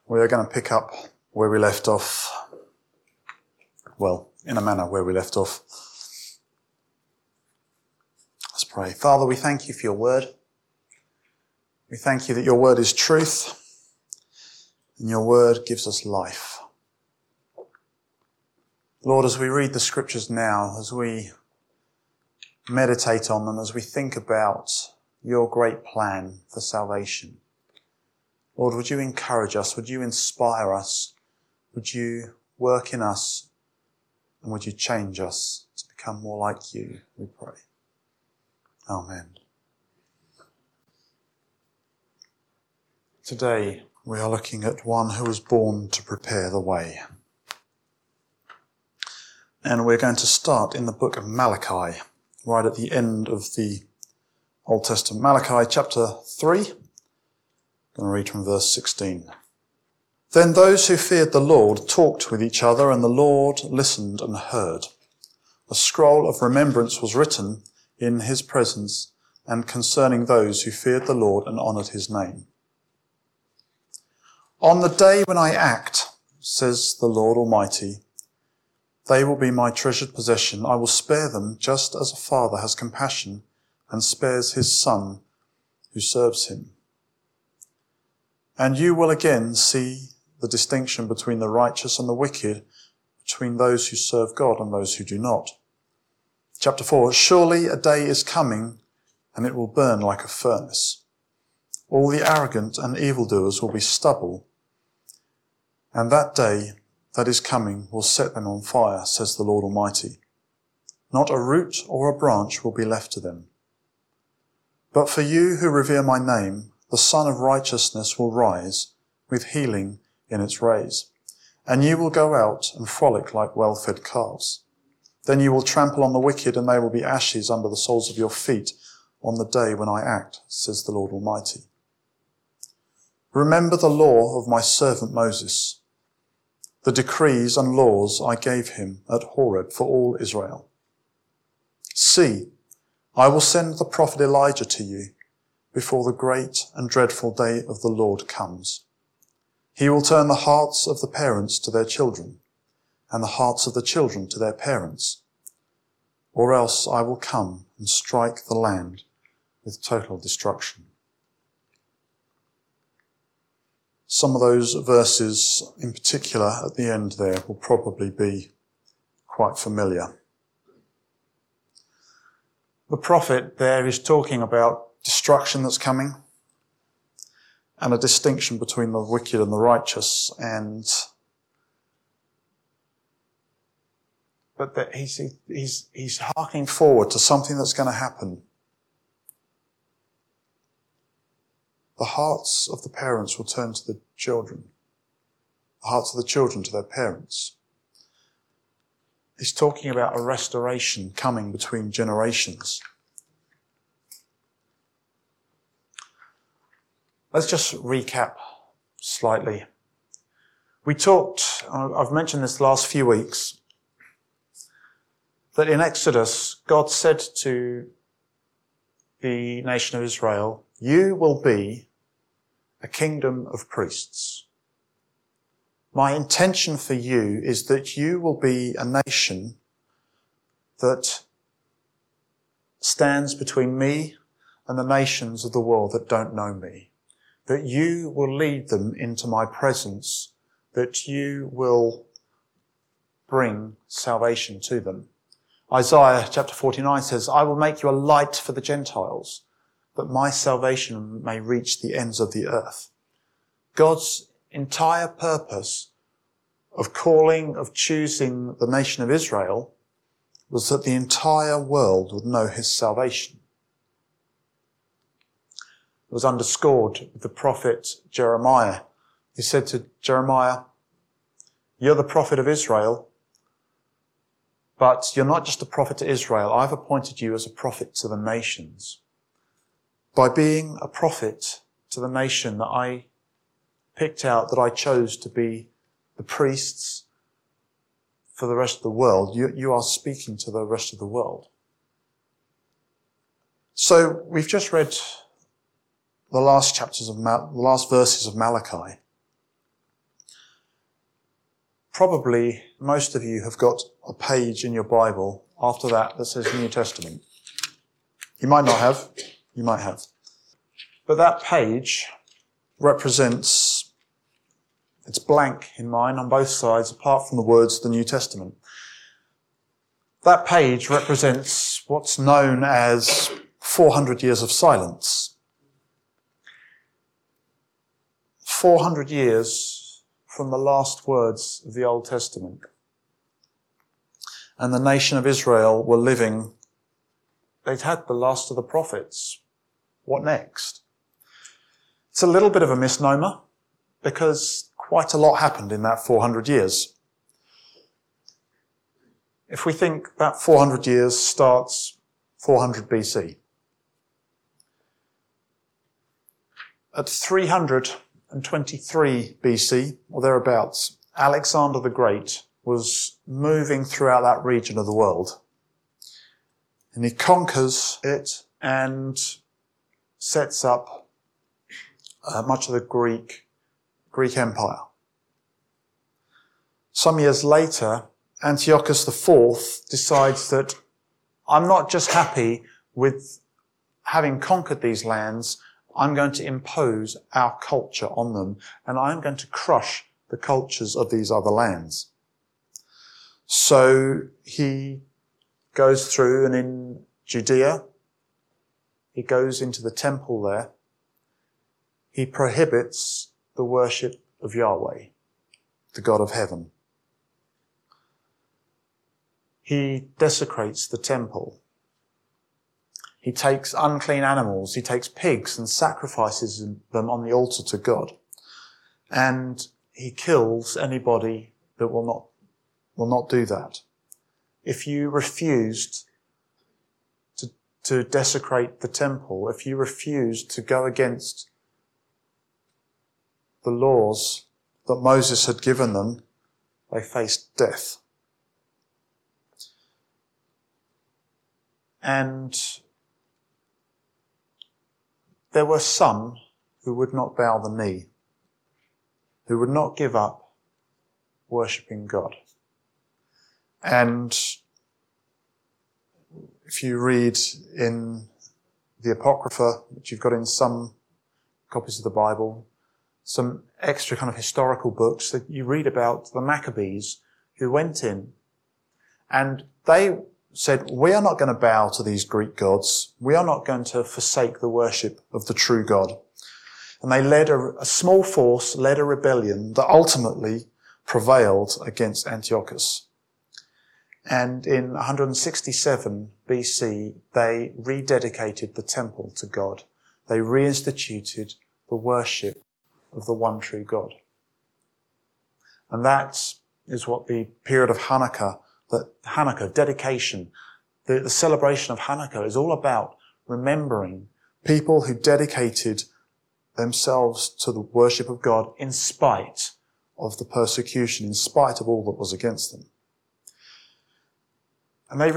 We are going to pick up where we left off. Well, in a manner, where we left off. Let's pray. Father, we thank you for your word. We thank you that your word is truth and your word gives us life. Lord, as we read the scriptures now, as we meditate on them, as we think about your great plan for salvation, Lord, would you encourage us? Would you inspire us? Would you work in us? And would you change us to become more like you, we pray. Amen. Today we are looking at one who was born to prepare the way. And we're going to start in the book of Malachi, right at the end of the Old Testament. Malachi chapter 3. I'm going to read from verse 16. Then those who feared the Lord talked with each other, and the Lord listened and heard. A scroll of remembrance was written in his presence and concerning those who feared the Lord and honoured his name. On the day when I act, says the Lord Almighty, they will be my treasured possession. I will spare them just as a father has compassion and spares his son who serves him. And you will again see the distinction between the righteous and the wicked, between those who serve God and those who do not. Chapter 4, surely a day is coming and it will burn like a furnace. All the arrogant and evildoers will be stubble, and that day that is coming will set them on fire, says the Lord Almighty. Not a root or a branch will be left to them. But for you who revere my name, the Sun of Righteousness will rise with healing in its rays, and you will go out and frolic like well-fed calves. Then you will trample on the wicked, and they will be ashes under the soles of your feet on the day when I act, says the Lord Almighty. Remember the law of my servant Moses, the decrees and laws I gave him at Horeb for all Israel. See, I will send the prophet Elijah to you before the great and dreadful day of the Lord comes. He will turn the hearts of the parents to their children, and the hearts of the children to their parents, or else I will come and strike the land with total destruction. Some of those verses in particular at the end there will probably be quite familiar. The prophet there is talking about destruction that's coming and a distinction between the wicked and the righteous, but that he's harking forward to something that's going to happen. The hearts of the parents will turn to the children. The hearts of the children to their parents. He's talking about a restoration coming between generations. Let's just recap slightly. We talked, I've mentioned this the last few weeks, that in Exodus, God said to the nation of Israel, you will be a kingdom of priests. My intention for you is that you will be a nation that stands between me and the nations of the world that don't know me. That you will lead them into my presence, that you will bring salvation to them. Isaiah chapter 49 says, I will make you a light for the Gentiles, that my salvation may reach the ends of the earth. God's entire purpose of calling, of choosing the nation of Israel was that the entire world would know his salvation. It was underscored with the prophet Jeremiah. He said to Jeremiah, you're the prophet of Israel, but you're not just a prophet to Israel. I've appointed you as a prophet to the nations. By being a prophet to the nation that I picked out, that I chose to be the priests for the rest of the world, you are speaking to the rest of the world. So we've just read the last verses of Malachi. Probably most of you have got a page in your Bible after that says New Testament. You might not have. You might have. But that page represents, it's blank in mine on both sides, apart from the words the New Testament. That page represents what's known as 400 years of silence. 400 years from the last words of the Old Testament. And the nation of Israel were living, they'd had the last of the prophets. What next? It's a little bit of a misnomer because quite a lot happened in that 400 years. If we think that 400 years starts 400 BC. At 323 BC, or thereabouts, Alexander the Great was moving throughout that region of the world. And he conquers it and sets up much of the Greek Empire. Some years later, Antiochus IV decides that I'm not just happy with having conquered these lands, I'm going to impose our culture on them, and I'm going to crush the cultures of these other lands. So he goes through, and in Judea, he goes into the temple there. He prohibits the worship of Yahweh, the God of heaven. He desecrates the temple. He takes unclean animals, he takes pigs and sacrifices them on the altar to God. And he kills anybody that will not do that. If you refused to desecrate the temple, if you refused to go against the laws that Moses had given them, they faced death. And there were some who would not bow the knee, who would not give up worshipping God. And if you read in the Apocrypha, which you've got in some copies of the Bible, some extra kind of historical books, that you read about the Maccabees who went in and they said, we are not going to bow to these Greek gods. We are not going to forsake the worship of the true God. And they led a small force, led a rebellion that ultimately prevailed against Antiochus. And in 167 BC, they rededicated the temple to God. They reinstituted the worship of the one true God. And that is what the period of Hanukkah, dedication, the celebration of Hanukkah is all about, remembering people who dedicated themselves to the worship of God in spite of the persecution, in spite of all that was against them. And the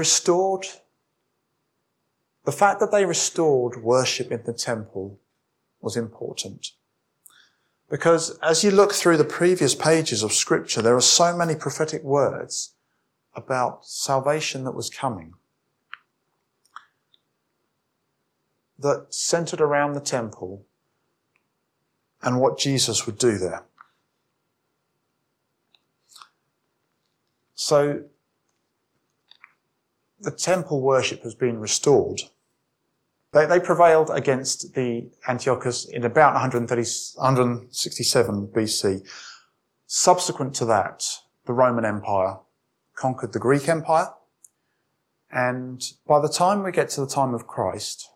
fact that they restored worship in the temple was important. Because as you look through the previous pages of Scripture, there are so many prophetic words about salvation that was coming that centered around the temple and what Jesus would do there. So the temple worship has been restored. They prevailed against the Antiochus in about 167 BC. Subsequent to that, the Roman Empire conquered the Greek Empire. And by the time we get to the time of Christ,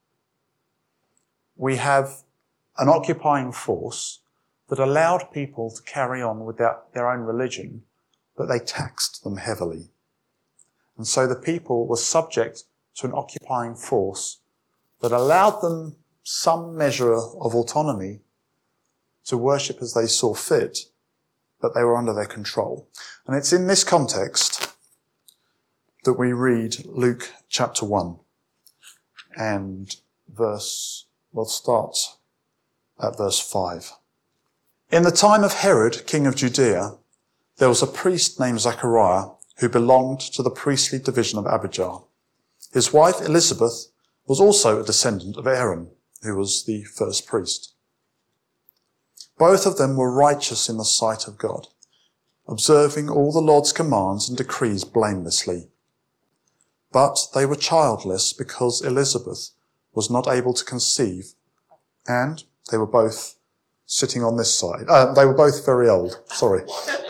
we have an occupying force that allowed people to carry on with their own religion, but they taxed them heavily. And so the people were subject to an occupying force that allowed them some measure of autonomy to worship as they saw fit, but they were under their control. And it's in this context that we read Luke chapter 1 and starts at verse 5. In the time of Herod, king of Judea, There was a priest named Zechariah who belonged to the priestly division of Abijah. His wife Elizabeth was also a descendant of Aaron, who was the first priest. Both of them were righteous in the sight of God, observing all the Lord's commands and decrees blamelessly. But they were childless because Elizabeth was not able to conceive, and they were both sitting on this side. They were both very old. Sorry.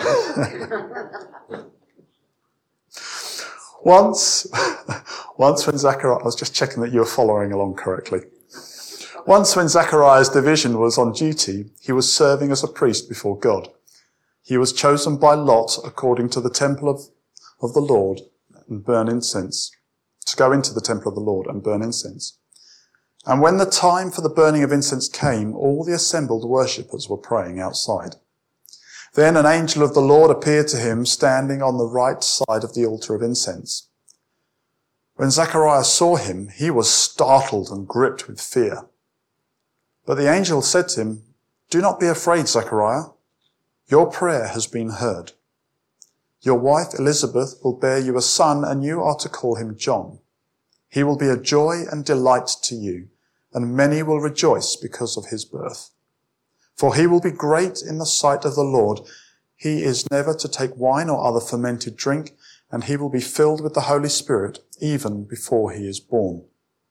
Once when Zechariah, I was just checking that you were following along correctly. Once when Zechariah's division was on duty, he was serving as a priest before God. He was chosen by lot according to the temple of the Lord and burn incense, to go into the temple of the Lord and burn incense. And when the time for the burning of incense came, all the assembled worshippers were praying outside. Then an angel of the Lord appeared to him, standing on the right side of the altar of incense. When Zechariah saw him, he was startled and gripped with fear. But the angel said to him, "Do not be afraid, Zechariah. Your prayer has been heard. Your wife Elizabeth will bear you a son, and you are to call him John. He will be a joy and delight to you, and many will rejoice because of his birth. For he will be great in the sight of the Lord. He is never to take wine or other fermented drink, and he will be filled with the Holy Spirit even before he is born.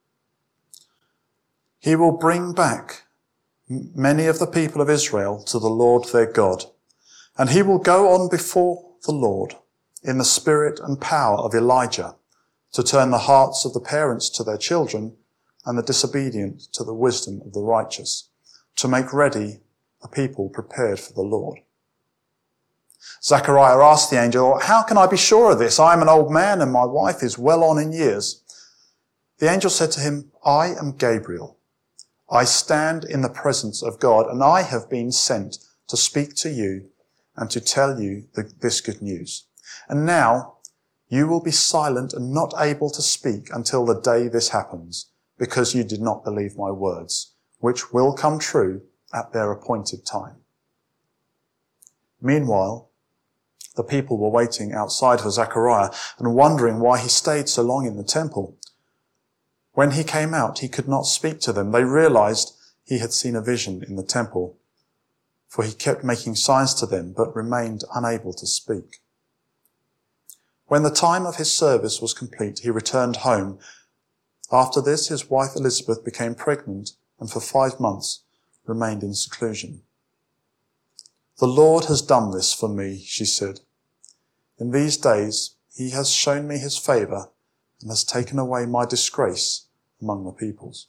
He will bring back many of the people of Israel to the Lord their God, and he will go on before the Lord in the spirit and power of Elijah, to turn the hearts of the parents to their children and the disobedient to the wisdom of the righteous, to make ready a people prepared for the Lord." Zechariah asked the angel, "How can I be sure of this? I am an old man and my wife is well on in years." The angel said to him, "I am Gabriel. I stand in the presence of God, and I have been sent to speak to you and to tell you this good news. And now you will be silent and not able to speak until the day this happens, because you did not believe my words, which will come true at their appointed time." Meanwhile, the people were waiting outside for Zechariah and wondering why he stayed so long in the temple. When he came out, he could not speak to them. They realized he had seen a vision in the temple, for he kept making signs to them, but remained unable to speak. When the time of his service was complete, he returned home. After this, his wife Elizabeth became pregnant and for 5 months remained in seclusion. "The Lord has done this for me," she said. "In these days he has shown me his favor and has taken away my disgrace among the peoples."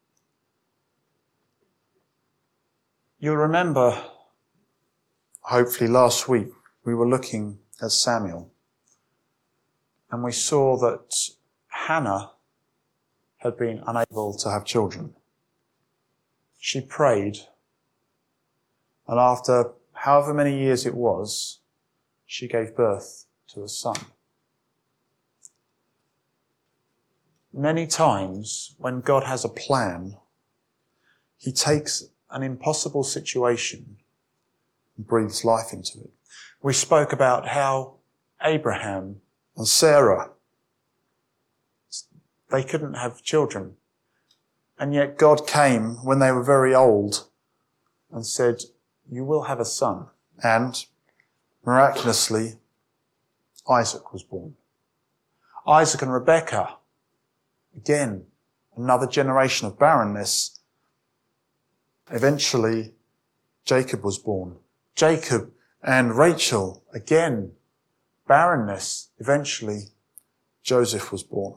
You'll remember, hopefully last week, we were looking at Samuel, and we saw that Hannah had been unable to have children. She prayed, and after however many years it was, she gave birth to a son. Many times when God has a plan, he takes an impossible situation and breathes life into it. We spoke about how Abraham and Sarah, they couldn't have children. And yet God came when they were very old and said, "You will have a son." And miraculously, Isaac was born. Isaac and Rebekah, again, another generation of barrenness. Eventually, Jacob was born. Jacob and Rachel, again, barrenness. Eventually, Joseph was born.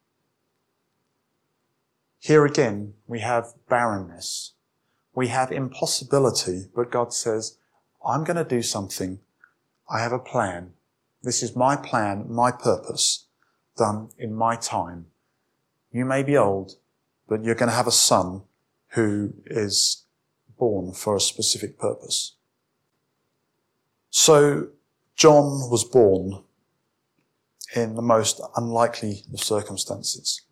Here again, we have barrenness. We have impossibility, but God says, "I'm going to do something. I have a plan. This is my plan, my purpose, done in my time. You may be old, but you're going to have a son who is born for a specific purpose." So John was born in the most unlikely of circumstances.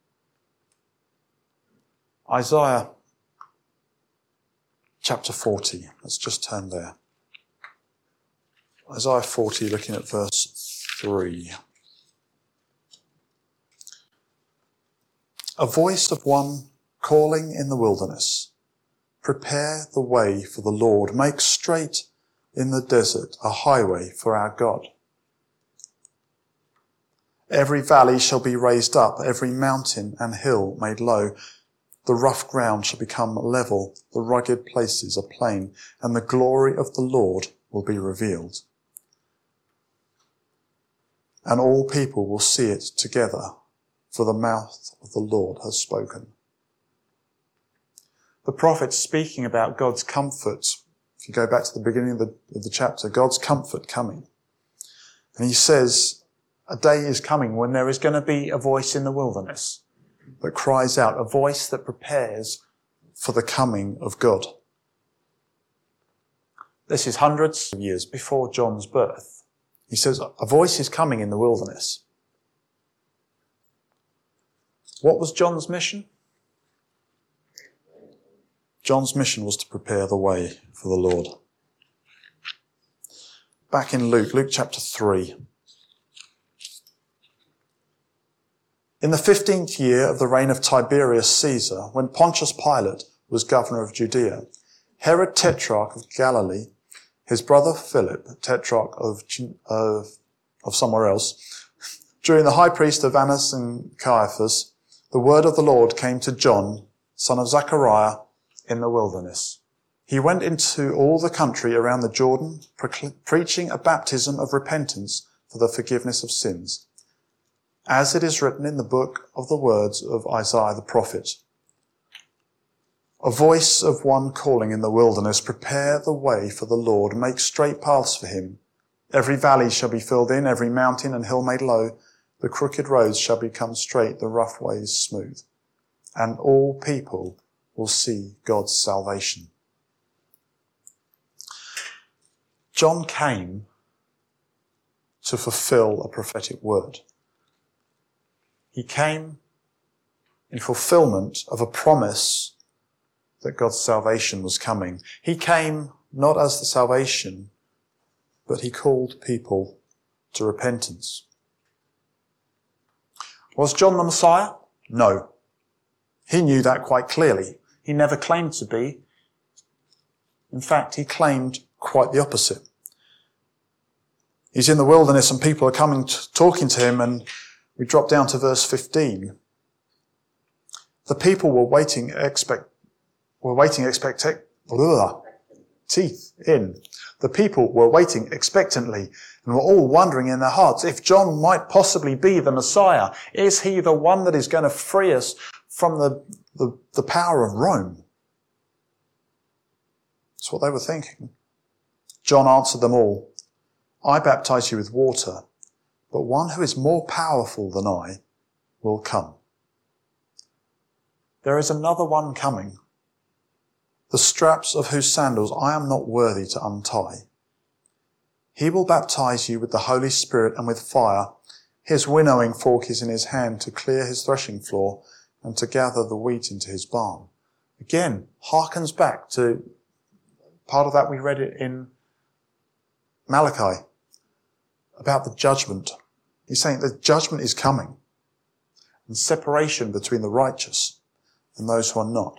Isaiah chapter 40. Let's just turn there. Isaiah 40, looking at verse 3. A voice of one calling in the wilderness, prepare the way for the Lord, make straight in the desert a highway for our God. Every valley shall be raised up, every mountain and hill made low. The rough ground shall become level, the rugged places a plain, and the glory of the Lord will be revealed. And all people will see it together, for the mouth of the Lord has spoken. The prophet's speaking about God's comfort. If you go back to the beginning of the chapter, God's comfort coming. And he says, a day is coming when there is going to be a voice in the wilderness that cries out, a voice that prepares for the coming of God. This is hundreds of years before John's birth. He says, a voice is coming in the wilderness. What was John's mission? John's mission was to prepare the way for the Lord. Back in Luke chapter 3. In the 15th year of the reign of Tiberius Caesar, when Pontius Pilate was governor of Judea, Herod Tetrarch of Galilee, his brother Philip, Tetrarch of somewhere else, during the high priest of Annas and Caiaphas, the word of the Lord came to John, son of Zechariah, in the wilderness. He went into all the country around the Jordan, preaching a baptism of repentance for the forgiveness of sins, as it is written in the book of the words of Isaiah the prophet. A voice of one calling in the wilderness, prepare the way for the Lord, make straight paths for him. Every valley shall be filled in, every mountain and hill made low. The crooked roads shall become straight, the rough ways smooth. And all people will see God's salvation. John came to fulfill a prophetic word. He came in fulfillment of a promise that God's salvation was coming. He came not as the salvation, but he called people to repentance. Was John the Messiah? No. He knew that quite clearly. He never claimed to be. In fact, he claimed quite the opposite. He's in the wilderness and people are coming, talking to him, and we drop down to verse 15. The people were waiting The people were waiting expectantly and were all wondering in their hearts if John might possibly be the Messiah. Is he the one that is going to free us from the power of Rome? That's what they were thinking. John answered them all, I baptize you with water, but one who is more powerful than I will come. There is another one coming, the straps of whose sandals I am not worthy to untie. He will baptize you with the Holy Spirit and with fire. His winnowing fork is in his hand to clear his threshing floor and to gather the wheat into his barn. Again, harkens back to part of that we read it in Malachi about the judgment. He's saying the judgment is coming and separation between the righteous and those who are not.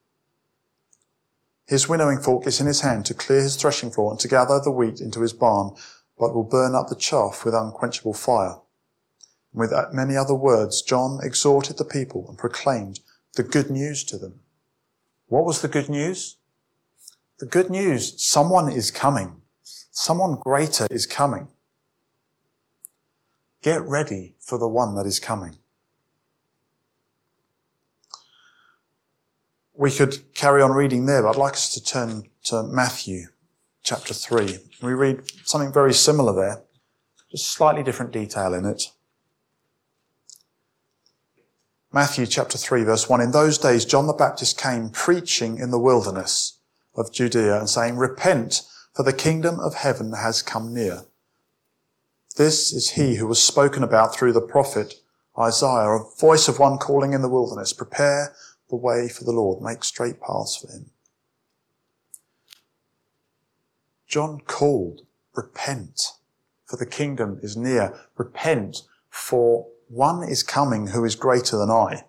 His winnowing fork is in his hand to clear his threshing floor and to gather the wheat into his barn, but will burn up the chaff with unquenchable fire. And with many other words, John exhorted the people and proclaimed the good news to them. What was the good news? The good news, someone is coming. Someone greater is coming. Get ready for the one that is coming. We could carry on reading there, but I'd like us to turn to Matthew chapter 3. We read something very similar there, just slightly different detail in it. Matthew chapter 3 verse 1. In those days John the Baptist came preaching in the wilderness of Judea and saying, repent, for the kingdom of heaven has come near. This is he who was spoken about through the prophet Isaiah, a voice of one calling in the wilderness, prepare the way for the Lord, make straight paths for him. John called repent, for the kingdom is near. Repent, for one is coming who is greater than I.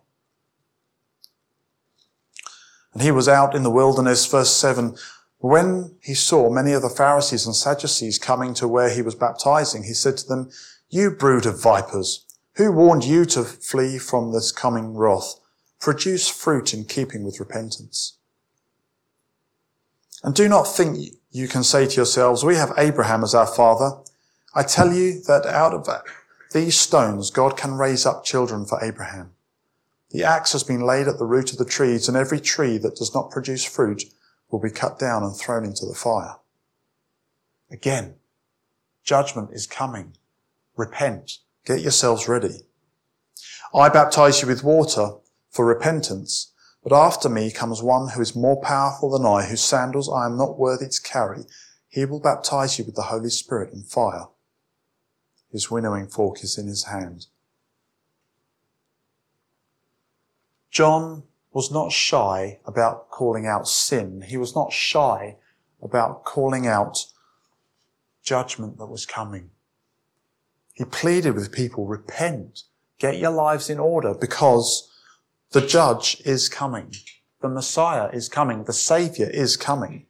And he was out in the wilderness, verse 7, when he saw many of the Pharisees and Sadducees coming to where he was baptizing, he said to them, "You brood of vipers, who warned you to flee from this coming wrath? Produce fruit in keeping with repentance. And do not think you can say to yourselves, we have Abraham as our father. I tell you that out of these stones God can raise up children for Abraham. The axe has been laid at the root of the trees, and every tree that does not produce fruit will be cut down and thrown into the fire." Again, judgment is coming. Repent. Get yourselves ready. I baptize you with water for repentance, but after me comes one who is more powerful than I, whose sandals I am not worthy to carry. He will baptize you with the Holy Spirit and fire. His winnowing fork is in his hand. John was not shy about calling out sin. He was not shy about calling out judgment that was coming. He pleaded with people, repent, get your lives in order, because the judge is coming. The Messiah is coming. The Saviour is coming.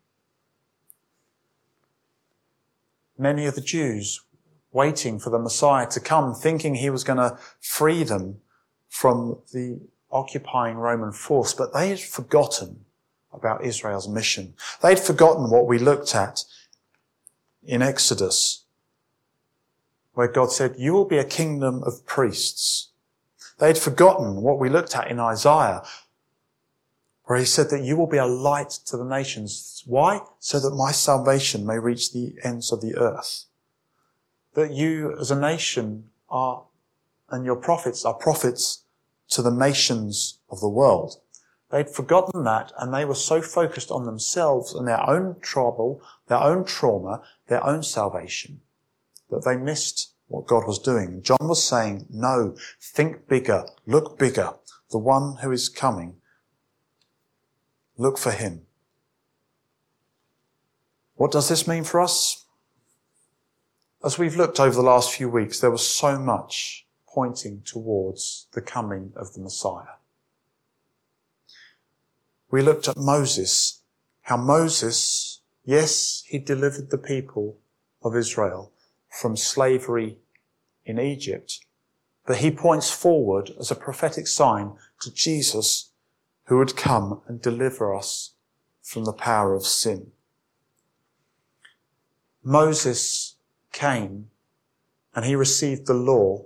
Many of the Jews waiting for the Messiah to come, thinking he was going to free them from the occupying Roman force, but they had forgotten about Israel's mission. They'd forgotten what we looked at in Exodus, where God said, "You will be a kingdom of priests." They'd forgotten what we looked at in Isaiah, where he said that you will be a light to the nations. Why? So that my salvation may reach the ends of the earth. That you as a nation are, and your prophets are prophets to the nations of the world. They'd forgotten that, and they were so focused on themselves and their own trouble, their own trauma, their own salvation, that they missed what God was doing. John was saying, no, think bigger, look bigger. The one who is coming, look for him. What does this mean for us? As we've looked over the last few weeks, there was so much pointing towards the coming of the Messiah. We looked at Moses, how Moses, yes, he delivered the people of Israel from slavery in Egypt, but he points forward as a prophetic sign to Jesus, who would come and deliver us from the power of sin. Moses came and he received the law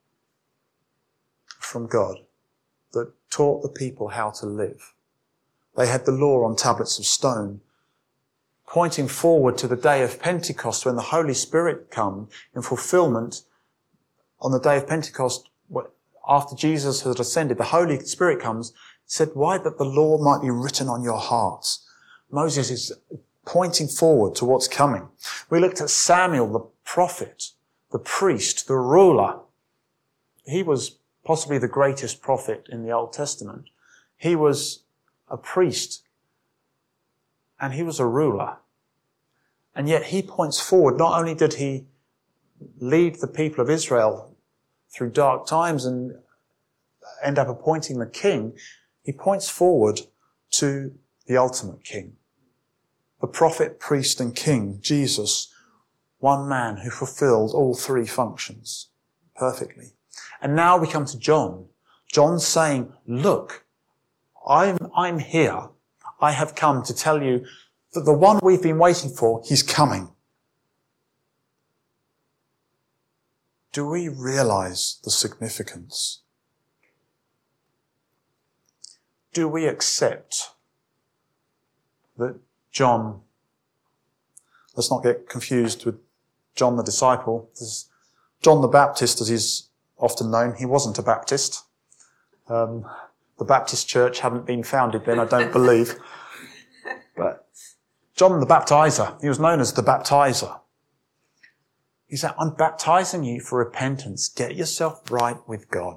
from God that taught the people how to live. They had the law on tablets of stone, pointing forward to the day of Pentecost when the Holy Spirit come in fulfillment. On the day of Pentecost, after Jesus had ascended, the Holy Spirit comes, said, why? That the law might be written on your hearts. Moses is pointing forward to what's coming. We looked at Samuel, the prophet, the priest, the ruler. He was possibly the greatest prophet in the Old Testament. He was a priest and he was a ruler. And yet he points forward. Not only did he lead the people of Israel through dark times and end up appointing the king, he points forward to the ultimate king. The prophet, priest and king, Jesus, one man who fulfilled all three functions perfectly. And now we come to John. John saying, look, I'm here. I have come to tell you that the one we've been waiting for, he's coming. Do we realize the significance? Do we accept that John, let's not get confused with John the disciple. There's John the Baptist, as he's often known, he wasn't a Baptist. The Baptist church hadn't been founded then, I don't believe. But John the Baptizer, he was known as the Baptizer. He said, I'm baptizing you for repentance. Get yourself right with God.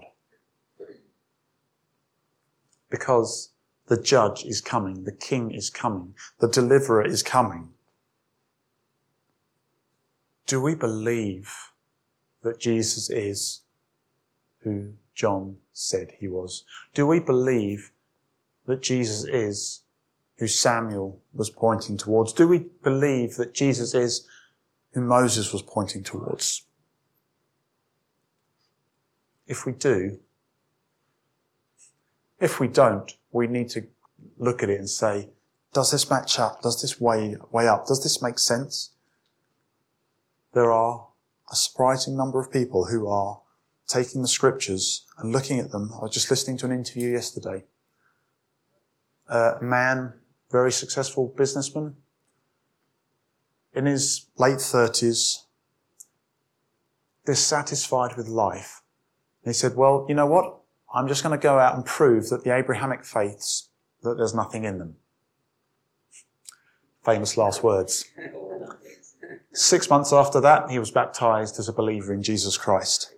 Because the judge is coming, the king is coming, the deliverer is coming. Do we believe that Jesus is who John said he was? Do we believe that Jesus is who Samuel was pointing towards? Do we believe that Jesus is who Moses was pointing towards? If we do, if we don't, we need to look at it and say, does this match up? Does this weigh up? Does this make sense? There are a surprising number of people who are taking the scriptures and looking at them. I was just listening to an interview yesterday. A man, very successful businessman, in his late 30s, dissatisfied with life. And he said, well, you know what? I'm just going to go out and prove that the Abrahamic faiths, that there's nothing in them. Famous last words. 6 months after that, he was baptized as a believer in Jesus Christ.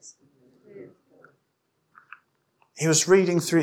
He was reading through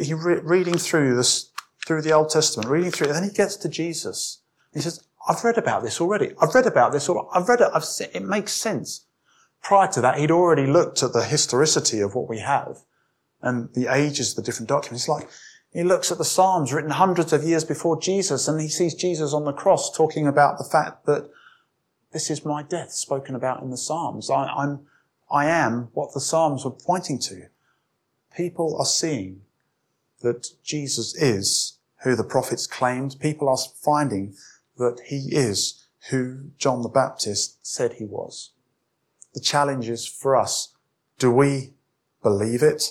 the Old Testament, reading through it, and then he gets to Jesus. He says, I've read about this already. I've read it. It makes sense. Prior to that, he'd already looked at the historicity of what we have and the ages of the different documents. He looks at the Psalms written hundreds of years before Jesus, and he sees Jesus on the cross talking about the fact that this is my death spoken about in the Psalms. I am what the Psalms were pointing to. People are seeing that Jesus is who the prophets claimed. People are finding that he is who John the Baptist said he was. The challenge is for us, do we believe it?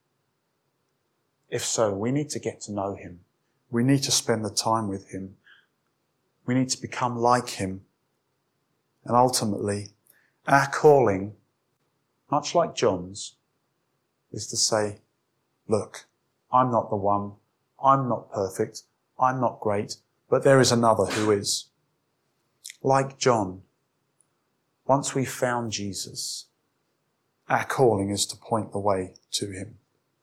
If so, we need to get to know him. We need to spend the time with him. We need to become like him. And ultimately, our calling, much like John's, is to say, look, I'm not the one. I'm not perfect. I'm not great. But there is another who is. Like John, once we've found Jesus, our calling is to point the way to him.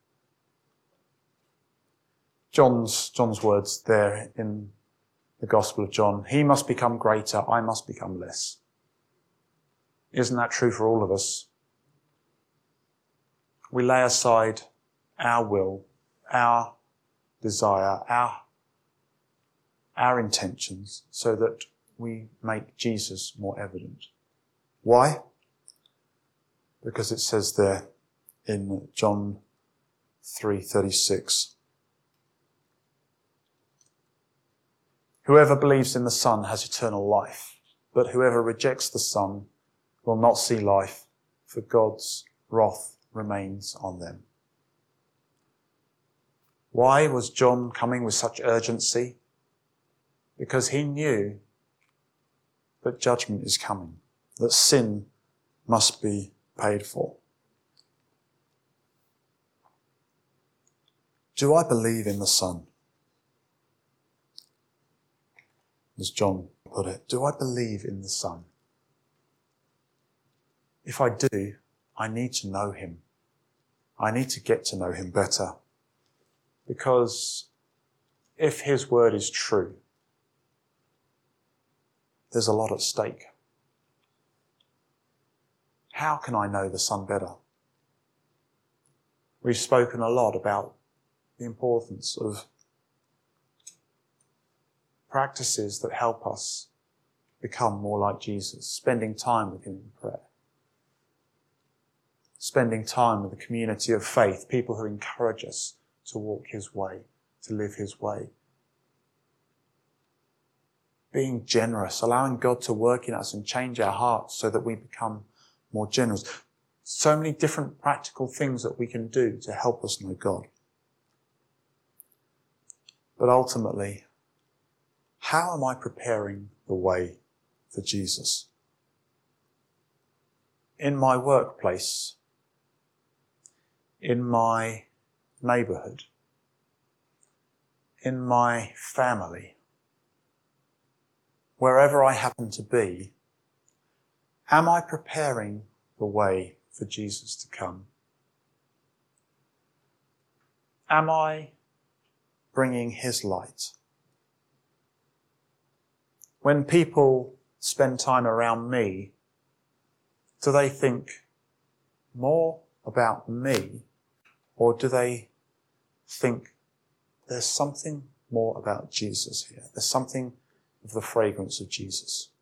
John's words there in the Gospel of John, he must become greater, I must become less. Isn't that true for all of us? We lay aside our will, our desire, our intentions, so that we make Jesus more evident. Why? Because it says there in John 3:36, whoever believes in the Son has eternal life, but whoever rejects the Son will not see life, for God's wrath remains on them. Why was John coming with such urgency? Because he knew that judgment is coming, that sin must be paid for. Do I believe in the Son? As John put it, do I believe in the Son? If I do, I need to know him. I need to get to know him better. Because if his word is true, there's a lot at stake. How can I know the Son better? We've spoken a lot about the importance of practices that help us become more like Jesus, spending time with him in prayer, spending time with a community of faith, people who encourage us to walk his way, to live his way. Being generous, allowing God to work in us and change our hearts so that we become more generous. So many different practical things that we can do to help us know God. But ultimately, how am I preparing the way for Jesus? In my workplace, in my neighborhood, in my family, wherever I happen to be, am I preparing the way for Jesus to come? Am I bringing his light? When people spend time around me, Do they think more about me, or do they think there's something more about Jesus here? There's something of the fragrance of Jesus.